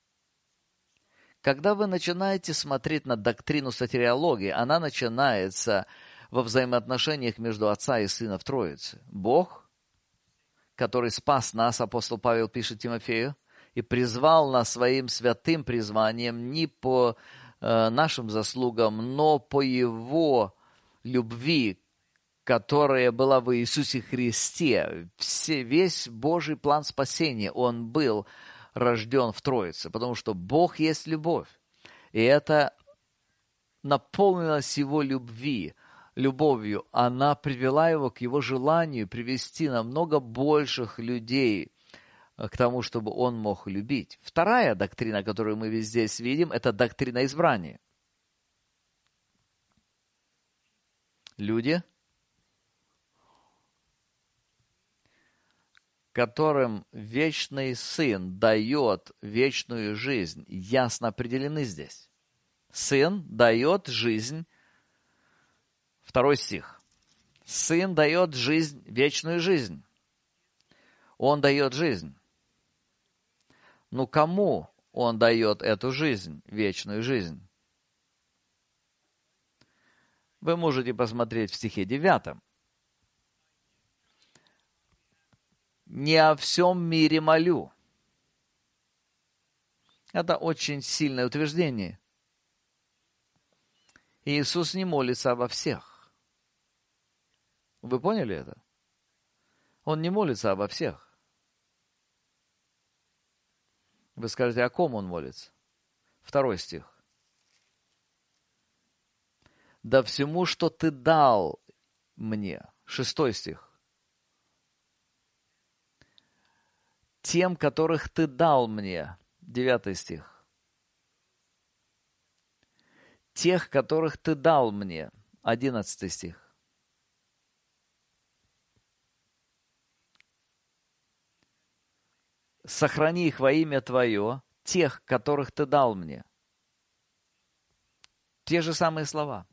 Когда вы начинаете смотреть на доктрину сотириологии, она начинается во взаимоотношениях между Отца и Сына в Троице. Бог, который спас нас, апостол Павел пишет Тимофею, и призвал нас своим святым призванием не по нашим заслугам, но по Его любви, которая была в Иисусе Христе. Весь Божий план спасения, он был рожден в Троице, потому что Бог есть любовь. И это наполнилось Его любовью. Она привела Его к Его желанию привести намного больших людей к тому, чтобы Он мог любить. Вторая доктрина, которую мы здесь видим, это доктрина избрания. Люди, которым вечный Сын дает вечную жизнь, ясно определены здесь. Сын дает жизнь. 2 стих. Сын дает жизнь, вечную жизнь. Он дает жизнь. Ну, кому Он дает эту жизнь, вечную жизнь? Вы можете посмотреть в стихе 9. «Не о всем мире молю». Это очень сильное утверждение. Иисус не молится обо всех. Вы поняли это? Он не молится обо всех. Вы скажете, о ком Он молится? 2 стих. «Да всему, что ты дал мне». 6 стих. «Тем, которых ты дал мне». 9 стих. «Тех, которых ты дал мне». 11 стих. «Сохрани их во имя Твое, тех, которых Ты дал мне». Те же самые слова.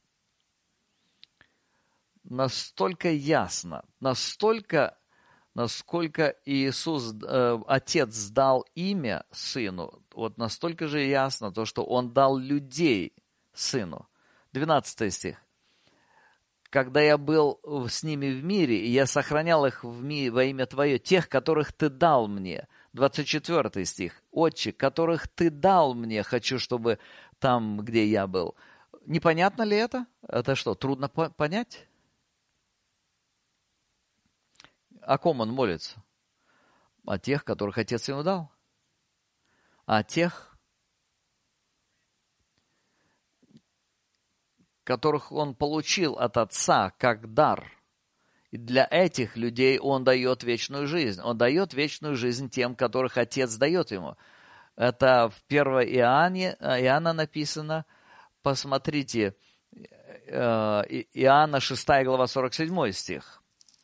Настолько ясно, насколько Иисус, Отец дал имя Сыну, вот настолько же ясно то, что Он дал людей Сыну. 12 стих. «Когда я был с ними в мире, и я сохранял их во имя Твое, тех, которых Ты дал мне». 24 стих. «Отче, которых Ты дал мне, хочу, чтобы там, где я был». Непонятно ли это? Это что, трудно понять? О ком он молится? О тех, которых Отец ему дал. О тех, которых Он получил от Отца как дар. И для этих людей Он дает вечную жизнь. Он дает вечную жизнь тем, которых Отец дает Ему. Это в 1 Иоанна написано. Посмотрите, Иоанна 6 глава 47 стих.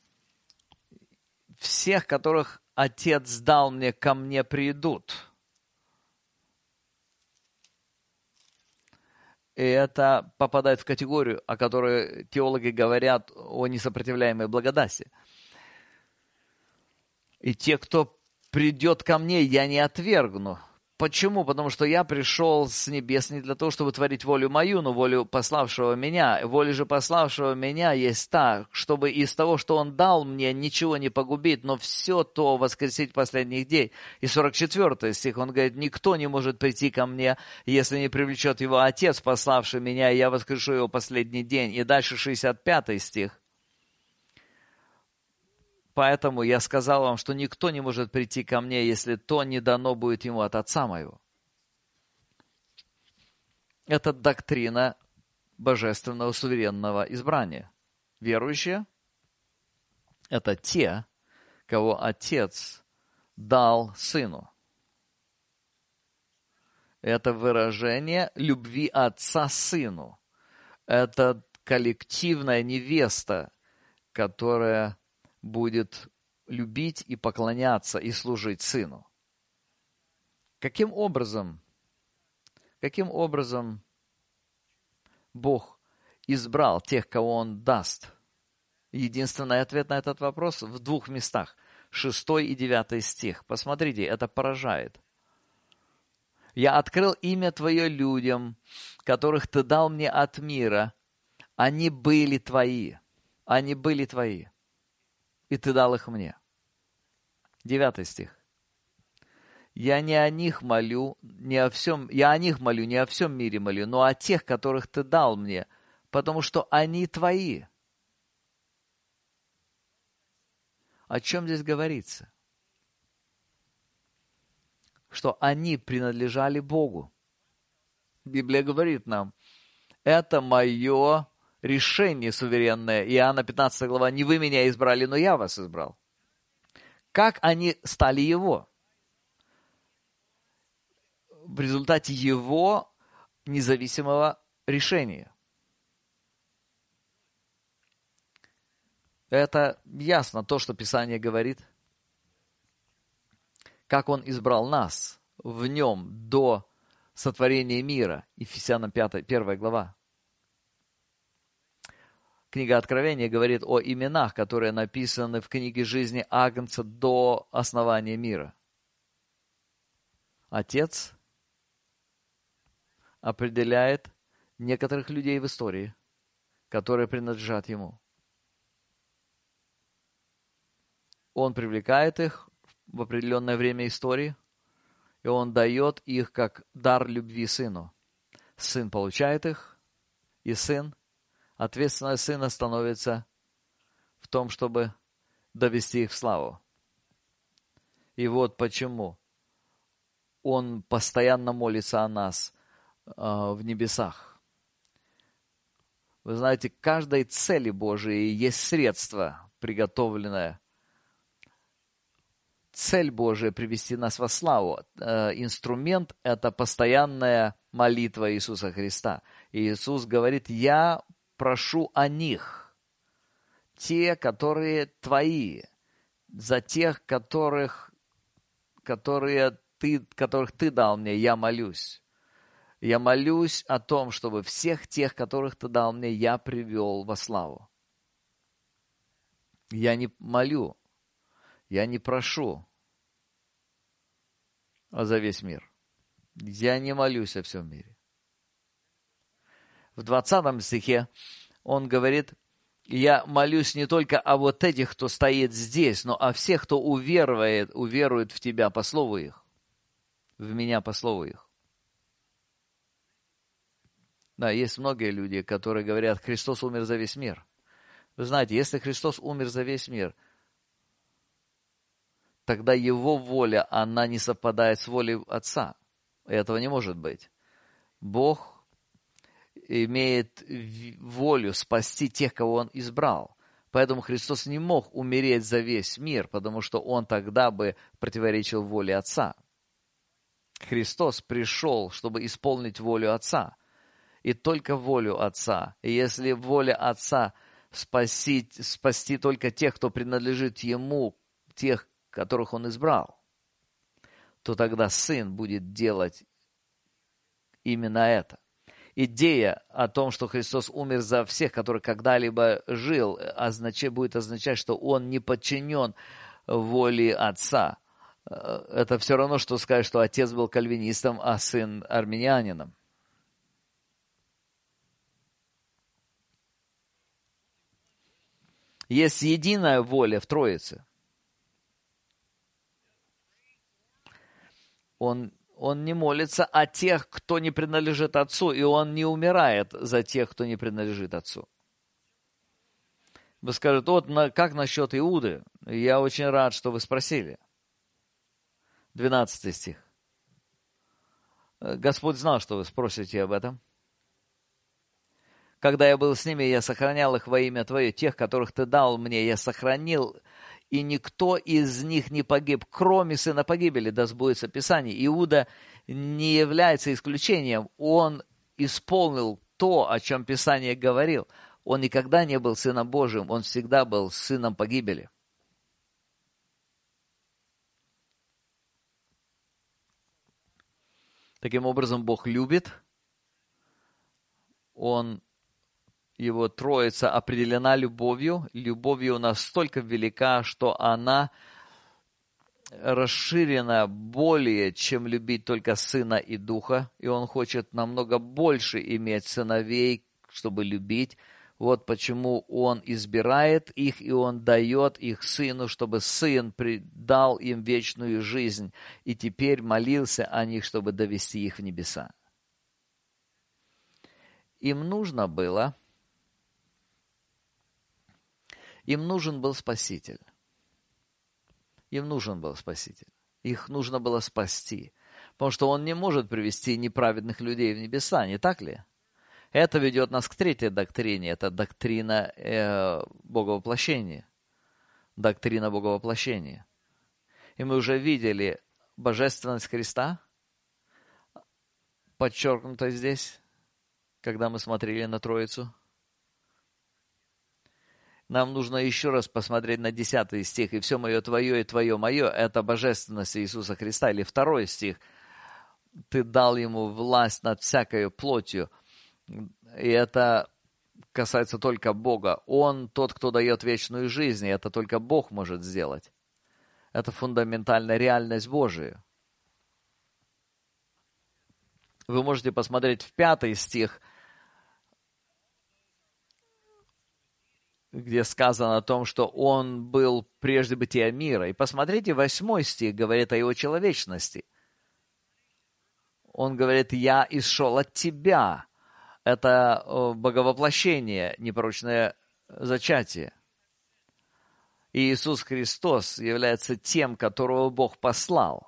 «Всех, которых Отец дал мне, ко мне придут». И это попадает в категорию, о которой теологи говорят о несопротивляемой благодати. И те, кто придет ко мне, я не отвергну. Почему? Потому что я пришел с небес не для того, чтобы творить волю мою, но волю пославшего меня. Воля же пославшего меня есть та, чтобы из того, что Он дал мне, ничего не погубить, но все то воскресить в последних дней. И 44 стих, он говорит, никто не может прийти ко мне, если не привлечет его Отец, пославший меня, и я воскрешу его в последний день. И дальше 65 стих. Поэтому я сказал вам, что никто не может прийти ко мне, если то не дано будет ему от Отца моего. Это доктрина божественного суверенного избрания. Верующие – это те, кого Отец дал Сыну. Это выражение любви Отца Сыну. Это коллективная невеста, которая будет любить и поклоняться и служить Сыну. Каким образом Бог избрал тех, кого Он даст? Единственный ответ на этот вопрос в 2 местах. 6 и 9 стих. Посмотрите, это поражает. «Я открыл имя Твое людям, которых Ты дал мне от мира. Они были Твои. Они были Твои. И Ты дал их мне». 9 стих. Я о них молю не о всем мире молю, но о тех, которых Ты дал мне, потому что они Твои. О чем здесь говорится? Что они принадлежали Богу. Библия говорит нам, это мое решение суверенное. Иоанна 15 глава, не вы меня избрали, но я вас избрал. Как они стали Его? В результате Его независимого решения. Это ясно, то, что Писание говорит. Как Он избрал нас в Нем до сотворения мира. Ефесянам 1 глава. Книга Откровения говорит о именах, которые написаны в книге жизни Агнца до основания мира. Отец определяет некоторых людей в истории, которые принадлежат Ему. Он привлекает их в определенное время истории, и Он дает их как дар любви Сыну. Сын получает их, и ответственность Сына становится в том, чтобы довести их в славу. И вот почему Он постоянно молится о нас в небесах. Вы знаете, каждой цели Божией есть средство, приготовленное. Цель Божия — привести нас во славу. Инструмент — это постоянная молитва Иисуса Христа. И Иисус говорит, я прошу о них, те, которые Твои, за тех, которых Ты дал мне, я молюсь. Я молюсь о том, чтобы всех тех, которых Ты дал мне, я привел во славу. Я не молю, я не прошу за весь мир. Я не молюсь о всем мире. В 20 стихе он говорит, я молюсь не только о вот этих, кто стоит здесь, но о всех, кто уверует в Тебя по слову их, в Меня по слову их. Да, есть многие люди, которые говорят, Христос умер за весь мир. Вы знаете, если Христос умер за весь мир, тогда Его воля, она не совпадает с волей Отца. Этого не может быть. Бог имеет волю спасти тех, кого Он избрал. Поэтому Христос не мог умереть за весь мир, потому что Он тогда бы противоречил воле Отца. Христос пришел, чтобы исполнить волю Отца. И только волю Отца. И если воля Отца спасти только тех, кто принадлежит Ему, тех, которых Он избрал, то тогда Сын будет делать именно это. Идея о том, что Христос умер за всех, который когда-либо жил, будет означать, что Он не подчинен воле Отца. Это все равно, что сказать, что Отец был кальвинистом, а Сын армянином. Есть единая воля в Троице. Он не молится о тех, кто не принадлежит Отцу, и Он не умирает за тех, кто не принадлежит Отцу. Вы скажете, вот как насчет Иуды? Я очень рад, что вы спросили. 12 стих. Господь знал, что вы спросите об этом. Когда я был с ними, я сохранял их во имя Твое, тех, которых Ты дал мне, я сохранил, и никто из них не погиб, кроме сына погибели, да сбудется Писание. Иуда не является исключением. Он исполнил то, о чем Писание говорил. Он никогда не был сыном Божьим, он всегда был сыном погибели. Таким образом, Бог любит. Его Троица определена любовью. Любовью настолько велика, что она расширена более, чем любить только Сына и Духа. И Он хочет намного больше иметь сыновей, чтобы любить. Вот почему Он избирает их, и Он дает их Сыну, чтобы Сын дал им вечную жизнь. И теперь молился о них, чтобы довести их в небеса. Им нужен был Спаситель. Им нужен был Спаситель. Их нужно было спасти. Потому что Он не может привести неправедных людей в небеса, не так ли? Это ведет нас к третьей доктрине. Это доктрина Боговоплощения. Доктрина Боговоплощения. И мы уже видели божественность Христа, подчеркнута здесь, когда мы смотрели на Троицу. Нам нужно еще раз посмотреть на 10 стих. «И все мое твое, и твое мое» — это божественность Иисуса Христа. Или 2 стих. «Ты дал ему власть над всякою плотью». И это касается только Бога. Он тот, кто дает вечную жизнь, и это только Бог может сделать. Это фундаментальная реальность Божия. Вы можете посмотреть в 5 стих, где сказано о том, что Он был прежде бытия мира. И посмотрите, 8 стих говорит о Его человечности. Он говорит, «Я исшел от Тебя». Это боговоплощение, непорочное зачатие. И Иисус Христос является тем, которого Бог послал.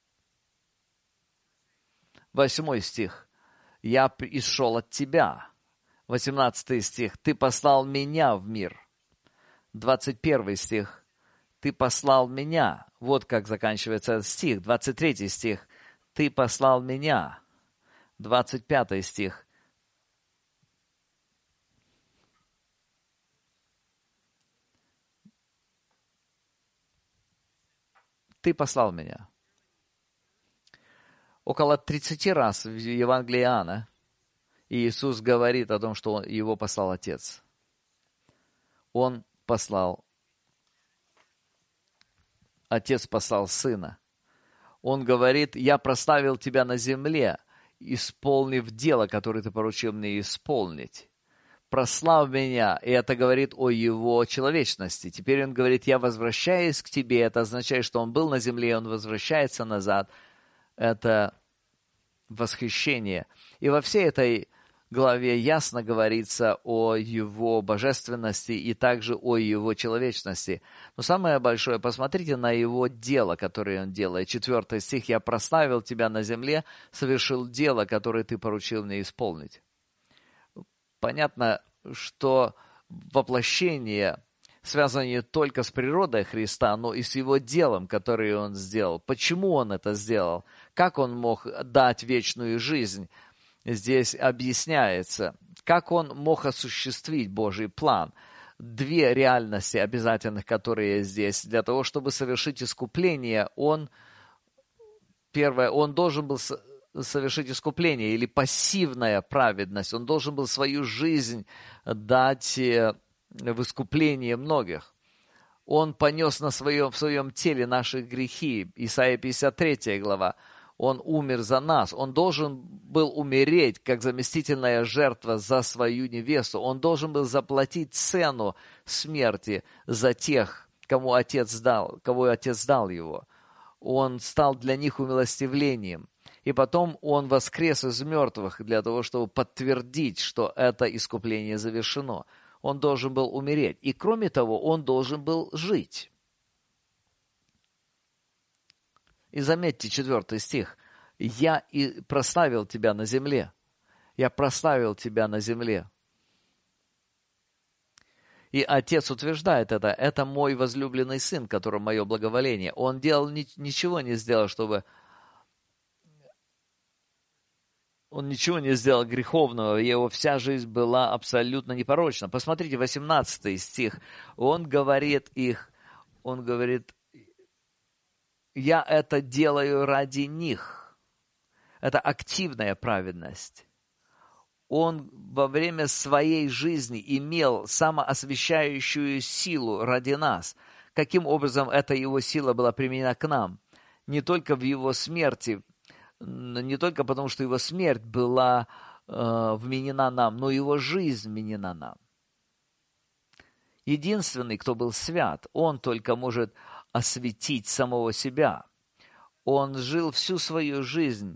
8 стих. «Я исшел от Тебя». 18 стих. «Ты послал меня в мир». 21 стих. «Ты послал меня». Вот как заканчивается этот стих. 23 стих. «Ты послал меня». 25 стих. «Ты послал меня». Около 30 раз в Евангелии Иоанна Иисус говорит о том, что Его послал Отец. Он послал, Отец послал Сына. Он говорит, «Я прославил Тебя на земле, исполнив дело, которое Ты поручил мне исполнить». «Прослав меня», и это говорит о Его человечности. Теперь Он говорит, «Я возвращаюсь к Тебе». Это означает, что Он был на земле, Он возвращается назад. Это восхищение. И во всей этой главе ясно говорится о Его божественности и также о Его человечности. Но самое большое, посмотрите на Его дело, которое Он делает. 4 стих. «Я прославил Тебя на земле, совершил дело, которое Ты поручил мне исполнить». Понятно, что воплощение связано не только с природой Христа, но и с Его делом, которое Он сделал. Почему Он это сделал? Как Он мог дать вечную жизнь? Здесь объясняется, как Он мог осуществить Божий план. Две реальности обязательных, которые здесь. Для того, чтобы совершить искупление, первое, Он должен был совершить искупление или пассивная праведность. Он должен был свою жизнь дать в искупление многих. Он понес в своем теле наши грехи. Исайя 53 глава. Он умер за нас. Он должен был умереть, как заместительная жертва за свою невесту. Он должен был заплатить цену смерти за тех, кого Отец дал его. Он стал для них умилостивлением. И потом Он воскрес из мертвых для того, чтобы подтвердить, что это искупление завершено. Он должен был умереть. И кроме того, Он должен был жить. И заметьте 4 стих. «Я и прославил тебя на земле». Я прославил тебя на земле. И Отец утверждает это. Это мой возлюбленный Сын, которому мое благоволение. Он ничего не сделал, Он ничего не сделал греховного, его вся жизнь была абсолютно непорочна. Посмотрите, 18 стих. Он говорит, я это делаю ради них. Это активная праведность. Он во время своей жизни имел самоосвящающую силу ради нас. Каким образом эта его сила была применена к нам? Не только в его смерти, не только потому, что его смерть была вменена нам, но его жизнь вменена нам. Единственный, кто был свят, он только может осветить самого себя. Он жил всю свою жизнь,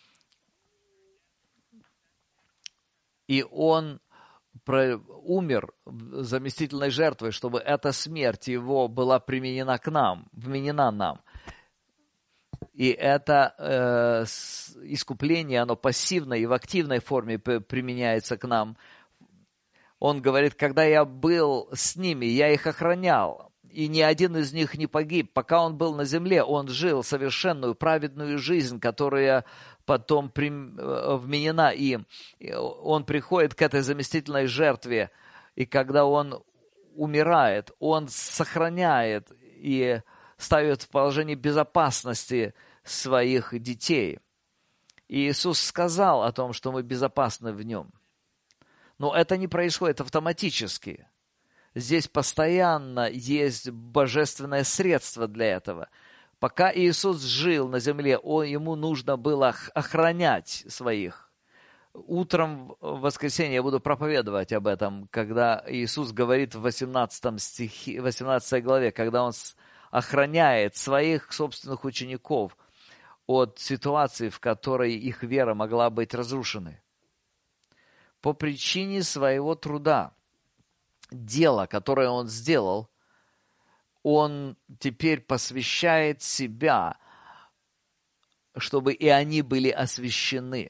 и он умер заместительной жертвой, чтобы эта смерть его была применена к нам, вменена нам. И это искупление, оно пассивно и в активной форме применяется к нам. Он говорит, когда я был с ними, я их охранял, и ни один из них не погиб. Пока он был на земле, он жил совершенную праведную жизнь, которая потом вменена им. Он приходит к этой заместительной жертве, и когда он умирает, он сохраняет и ставит в положение безопасности своих детей. И Иисус сказал о том, что мы безопасны в Нем. Но это не происходит автоматически. Здесь постоянно есть божественное средство для этого. Пока Иисус жил на земле, Ему нужно было охранять своих. Утром в воскресенье я буду проповедовать об этом, когда Иисус говорит в 18 главе, когда Он охраняет своих собственных учеников от ситуации, в которой их вера могла быть разрушена. По причине своего труда, дела, которое Он сделал, Он теперь посвящает себя, чтобы и они были освящены.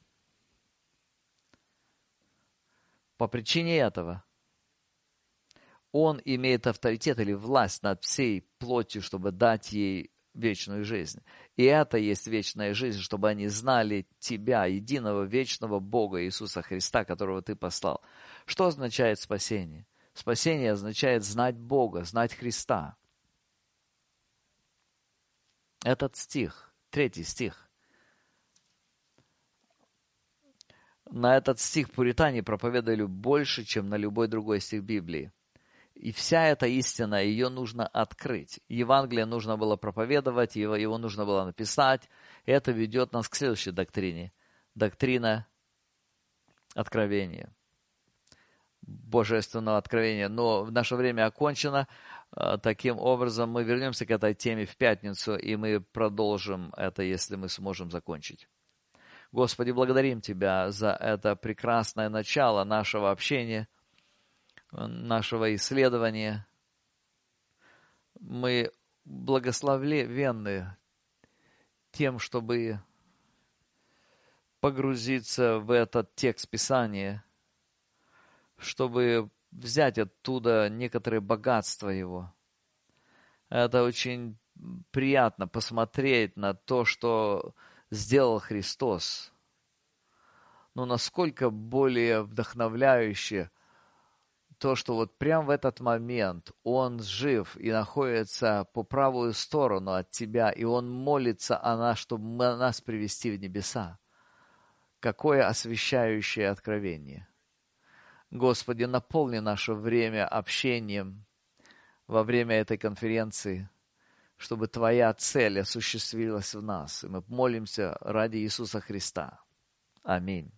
По причине этого Он имеет авторитет или власть над всей плотью, чтобы дать ей вечную жизнь. И это есть вечная жизнь, чтобы они знали Тебя, единого вечного Бога Иисуса Христа, которого Ты послал. Что означает спасение? Спасение означает знать Бога, знать Христа. Этот стих, 3 стих. На этот стих пуритане проповедовали больше, чем на любой другой стих Библии. И вся эта истина, ее нужно открыть. Евангелие нужно было проповедовать, его нужно было написать. И это ведет нас к следующей доктрине. Доктрина откровения. Божественного откровения. Но наше время окончено. Таким образом, мы вернемся к этой теме в пятницу, и мы продолжим это, если мы сможем закончить. Господи, благодарим Тебя за это прекрасное начало нашего общения, нашего исследования. Мы благословенны тем, чтобы погрузиться в этот текст Писания, чтобы взять оттуда некоторые богатства Его. Это очень приятно посмотреть на то, что сделал Христос. Но насколько более вдохновляюще то, что вот прямо в этот момент Он жив и находится по правую сторону от тебя, и Он молится о нас, чтобы нас привести в небеса. Какое освящающее откровение! Господи, наполни наше время общением во время этой конференции, чтобы Твоя цель осуществилась в нас. И мы молимся ради Иисуса Христа. Аминь.